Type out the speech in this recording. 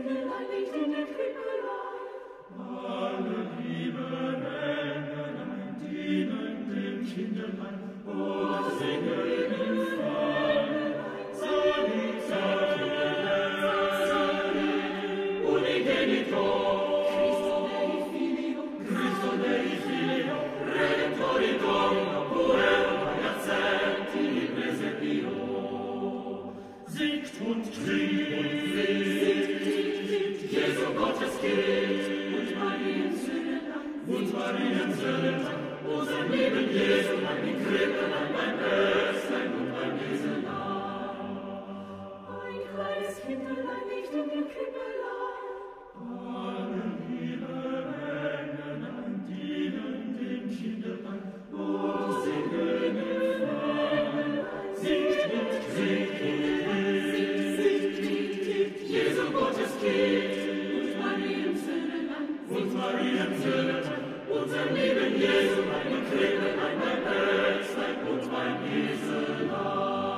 Kindlein liegt in der Krippelei. Alle lieben Engelein dienen dem Kindlein und singen im Freien. Salit, salit, salit, unigenitor, Christo Dei Filio, Redentori Domino, puella iacenti presepio. Singt und trinkt, Jesu Gottes Kind, Und Mariens Söhneland, unser lieben Jesu, mein Krippelein, mein Ärzlein und mein Eselein. ein kleines Kindlein liegt in der Krippelei. Alle lieben Engelein dienen dem Kindlein und singen im Freien. Singt und trinkt, Jesu Gottes Kind, und Mariens Söhneland, unser lieben Jesu, mein Krippelein, mein Ärzlein und mein Eselein.